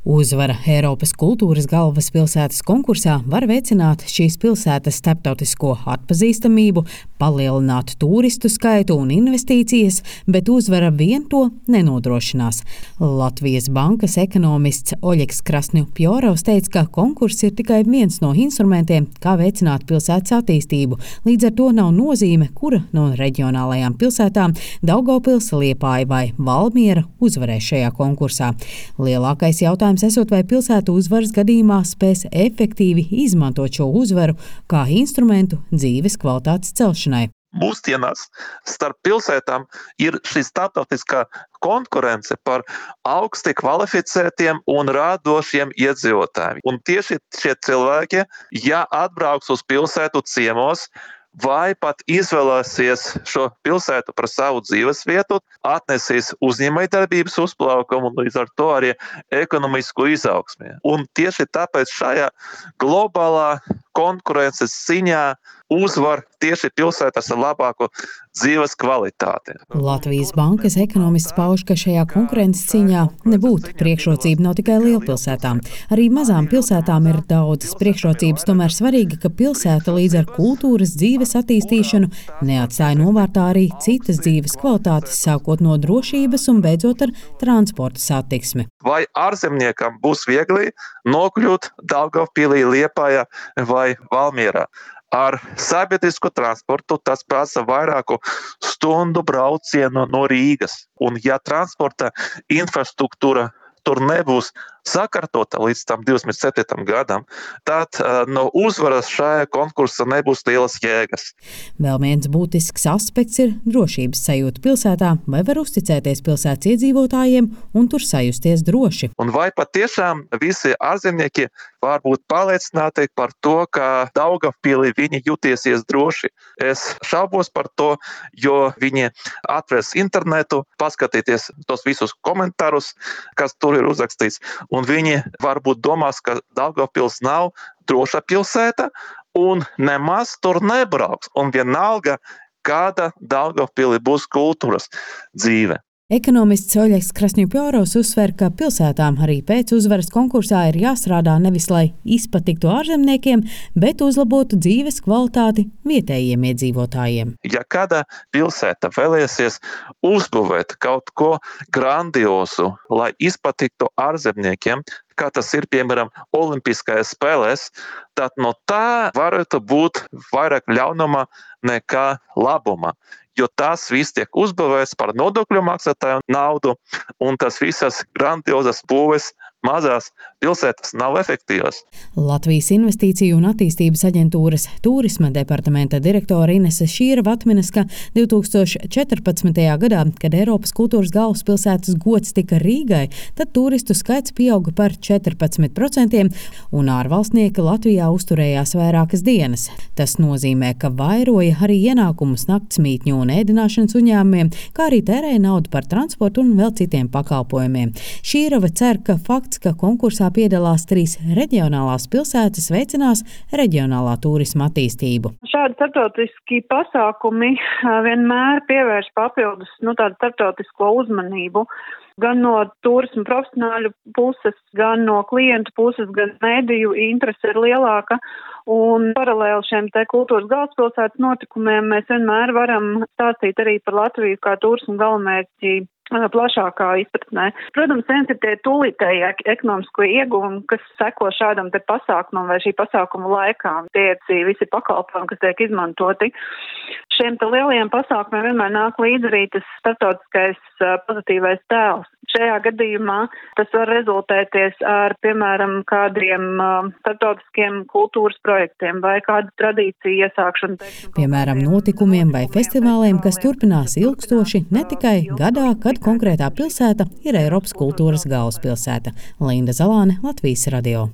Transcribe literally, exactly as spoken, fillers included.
Uzvara Eiropas kultūras galvaspilsētas konkursā var veicināt šīs pilsētas starptautisko atpazīstamību, palielināt turistu skaitu un investīcijas, bet uzvara vien to nenodrošinās. Latvijas bankas ekonomists Oļegs Krasņupjorovs teica, ka konkurss ir tikai viens no instrumentiem, kā veicināt pilsētas attīstību. Līdz ar to nav nozīme, kura no reģionālajām pilsētām Daugavpils, Liepāja vai Valmiera uzvarēs šajā konkursā. Lielākais jautājums esot, vai pilsētu uzvaras gadījumā spēs efektīvi izmantot šo uzvaru kā instrumentu dzīves kvalitātes celšanai. Mūsdienās starp pilsētām ir šī starptautiskā konkurence par augsti kvalificētiem un radošiem iedzīvotājiem. Un tieši šie cilvēki, ja atbrauks uz pilsētu ciemos, vai pat izvēlēsies šo pilsētu par savu dzīves vietu, atnesīs uzņēmējdarbības uzplaukumu un līdz ar to arī ekonomisku izaugsmi. Un tieši tāpēc šajā globālā konkurences ziņā uzvar tieši pilsētas ar labāku dzīves kvalitāti. Latvijas bankas ekonomists pauž, ka šajā konkurences cīņā nebūtu priekšrocība nav tikai lielpilsētām. Arī mazām pilsētām ir daudzas priekšrocības, tomēr svarīgi, ka pilsēta līdz ar kultūras dzīves attīstīšanu neatstāja novārtā arī citas dzīves kvalitātes, sākot no drošības un beidzot ar transporta satiksmi. Vai ārzemniekam būs viegli nokļūt Daugavpilī, Liepājā vai Valmierā? Ar sabiedrisku transportu tas prasa vairāku stundu braucienu no Rīgas. Un ja transporta infrastruktūra tur nebūs sakārtota līdz tam divdesmit septītajam gadam, tad uh, no uzvaras šajā konkursā nebūs lielas jēgas. Vēl viens būtisks aspekts ir drošības sajūta pilsētā, vai var uzticēties pilsētas iedzīvotājiem un tur sajusties droši. Un vai patiešām visi ārzemnieki var būt pārliecināti par to, ka Daugavpilī viņi jutīsies droši. Es šaubos par to, jo viņi atvērs internetu, paskatīties tos visus komentārus, kas tur ir uzrakstīts. Un viņi varbūt domās, ka Daugavpils nav droša pilsēta un nemaz tur nebrauks. Un vienalga, kāda Daugavpilī būs kultūras dzīve. Ekonomists Oļegs Krasņupjorovs uzsver, ka pilsētām arī pēc uzvaras konkursā ir jāstrādā nevis, lai izpatiktu ārzemniekiem, bet uzlabotu dzīves kvalitāti vietējiem iedzīvotājiem. Ja kāda pilsēta vēlēsies uzbūvēt kaut ko grandiozu, lai izpatiktu ārzemniekiem, kā tas ir, piemēram, Olimpiskajās spēlēs, tad no tā varētu būt vairāk ļaunuma nekā labuma. Jo tās viss tiek uzbūvēts par nodokļu maksātāju naudu, un tas visas grandiozas būves mazās pilsētas nav efektīvas. Latvijas Investīciju un attīstības aģentūras turisma departamenta direktore Inese Šīrava atminas, ka divi tūkstoši četrpadsmitajā gadā, kad Eiropas kultūras galvaspilsētas gods tika Rīgai, tad turistu skaits pieauga par četrpadsmit procentiem, un ārvalstnieki Latvijā uzturējās vairākas dienas. Tas nozīmē, ka vairoja arī ienākumus naktsmītņu un ēdināšanas uzņēmumiem, kā arī tērēja naudu par transportu un vēl citiem pakalpojumiem. Šīrava cer, ka fakts, ka konkursā piedalās trīs reģionālās pilsētas, veicinās reģionālā turisma attīstību. Šādi starptautiski pasākumi vienmēr pievērš papildus nu, tādu starptautisko uzmanību. Gan no turisma profesionāļu puses, gan no klientu puses, gan mediju interese ir lielāka. Un paralēli šiem te kultūras galvaspilsētas notikumiem mēs vienmēr varam stāstīt arī par Latviju kā turismu galvenmērķi plašākā izpratnē. Protams, viens ir tie tūlītēji ekonomisko ieguvumi, kas seko šādam te pasākumam vai šī pasākuma laikā. Tie ir visi pakalpojumi, kas tiek izmantoti. Šiem te lielajiem pasākumiem vienmēr nāk līdz arī tas starptautiskais pozitīvais tēls. Šajā gadījumā tas var rezultēties ar, piemēram, kādiem starptautiskiem kultūras projektiem vai kādu tradīciju iesākšanu. Piemēram, notikumiem vai festivāliem, kas turpinās ilgstoši ne tikai gadā, kad konkrētā pilsēta ir Eiropas kultūras galvaspilsēta. Linda Zalāne, Latvijas radio.